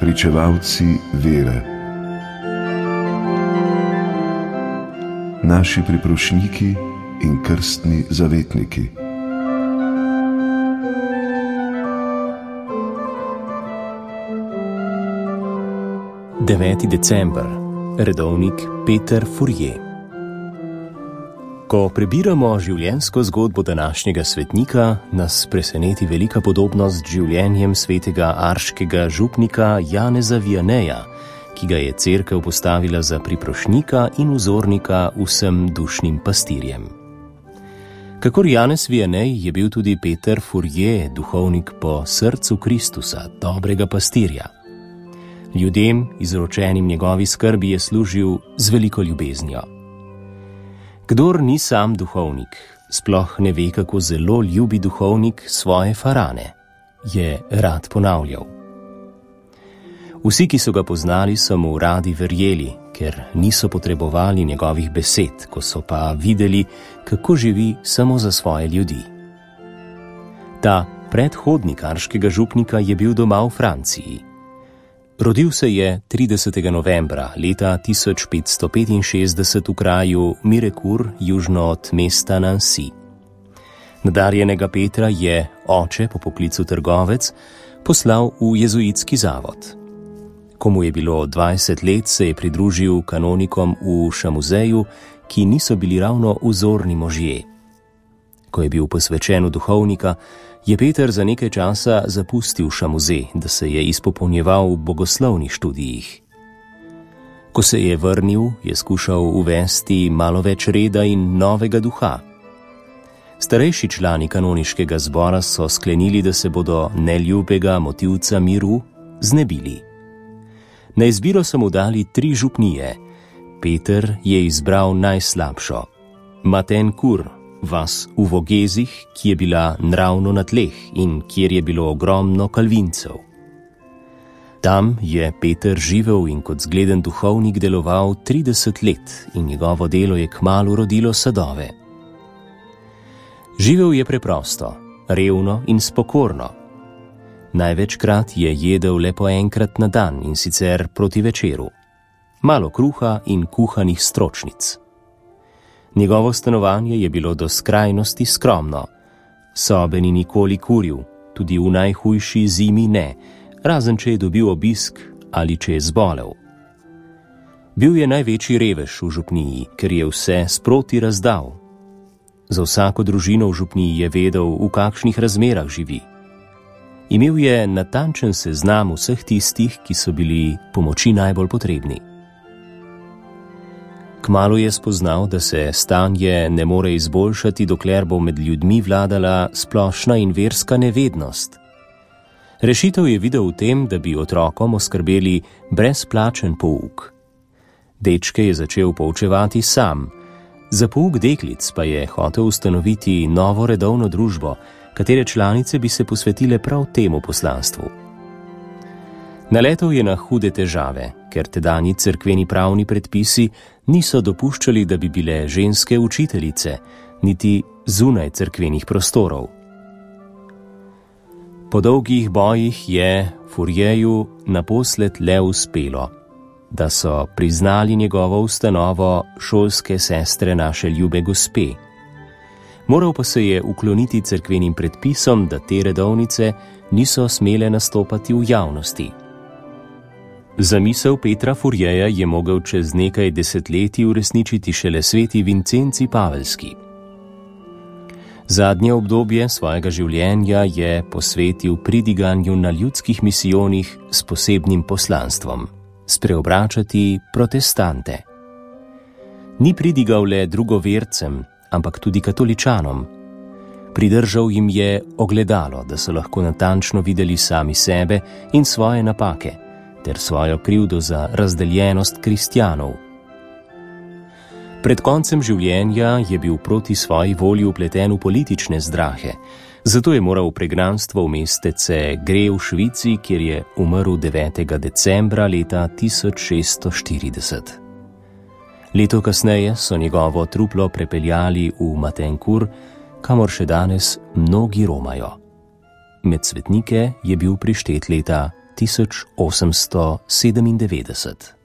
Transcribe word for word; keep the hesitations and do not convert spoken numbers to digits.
pričevalci vere, naši priprošniki in krstni zavetniki. deveti december. Redovnik Peter Furje. Ko prebiramo življenjsko zgodbo današnjega svetnika, nas preseneti velika podobnost z življenjem svetega arškega župnika Janeza Vianeja, ki ga je cerkev postavila za priprošnika in vzornika vsem dušnim pastirjem. Kakor Janez Vianej je bil tudi Peter Furje duhovnik po srcu Kristusa, dobrega pastirja. Ljudem, izročenim njegovi skrbi, je služil z veliko ljubeznijo. Kdor ni sam duhovnik, sploh ne ve, kako zelo ljubi duhovnik svoje farane, je rad ponavljal. Vsi, ki so ga poznali, so mu radi verjeli, ker niso potrebovali njegovih besed, ko so pa videli, kako živi samo za svoje ljudi. Ta predhodnik arškega župnika je bil doma v Franciji. Rodil se je tridesetega novembra leta tisoč petsto petinšestdeset v kraju Mirecourt, južno od mesta Nancy. Nadarjenega Petra je oče, po poklicu trgovec, poslal v jezuitski zavod. Ko mu je bilo dvajset let, se je pridružil kanonikom v Šamuzeju, ki niso bili ravno vzorni možje. Ko je bil posvečen v duhovnika, je Peter za nekaj časa zapustil Šamuze, da se je izpopolnjeval v bogoslovnih študijih. Ko se je vrnil, je skušal uvesti malo več reda in novega duha. Starejši člani kanoniškega zbora so sklenili, da se bodo neljubega motivca miru znebili. Na izbiro so mu dali tri župnije. Peter je izbral najslabšo, Matencourt, vas v Vogezih, ki je bila nravno na tleh in kjer je bilo ogromno kalvincev. Tam je Peter živel in kot zgleden duhovnik deloval trideset let in njegovo delo je kmalu rodilo sadove. Živel je preprosto, revno in spokorno. Največkrat je jedel le po enkrat na dan in sicer proti večeru. Malo kruha in kuhanih stročnic. Njegovo stanovanje je bilo do skrajnosti skromno. Sobe ni nikoli kuril, tudi v najhujši zimi ne, razen če je dobil obisk ali če je zbolel. Bil je največji revež v župniji, ker je vse sproti razdal. Za vsako družino v župniji je vedel, v kakšnih razmerah živi. Imel je natančen seznam vseh tistih, ki so bili pomoči najbolj potrebni. Kmalu je spoznal, da se stanje ne more izboljšati, dokler bo med ljudmi vladala splošna in verska nevednost. Rešitev je videl v tem, da bi otrokom oskrbeli brezplačen pouk. Dečke je začel poučevati sam. Za pouk deklic pa je hotel ustanoviti novo redovno družbo, katere članice bi se posvetile prav temu poslanstvu. Naletel je na hude težave, ker tedanji cerkveni pravni predpisi niso dopuščali, da bi bile ženske učiteljice, niti zunaj cerkvenih prostorov. Po dolgih bojih je Furjeju naposled le uspelo, da so priznali njegovo ustanovo šolske sestre naše ljube gospe. Moral pa se je ukloniti cerkvenim predpisom, da te redovnice niso smele nastopati v javnosti. Zamisel Petra Furjeja je mogel čez nekaj desetletij uresničiti šele sveti Vincenci Pavelski. Zadnje obdobje svojega življenja je posvetil pridiganju na ljudskih misijonih s posebnim poslanstvom – spreobračati protestante. Ni pridigal le drugovercem, ampak tudi katoličanom. Pridržal jim je ogledalo, da so lahko natančno videli sami sebe in svoje napake, ter svojo krivdo za razdeljenost kristjanov. Pred koncem življenja je bil proti svoji volji vpleten v politične zdrahe, zato je moral pregnanstvo v mestece Gre v Švici, kjer je umrl devetega decembra leta tisoč šeststo štirideset. Leto kasneje so njegovo truplo prepeljali v Matencourt, kamor še danes mnogi romajo. Med svetnike je bil prištet leta tisoč osemsto sedemindevetdeset.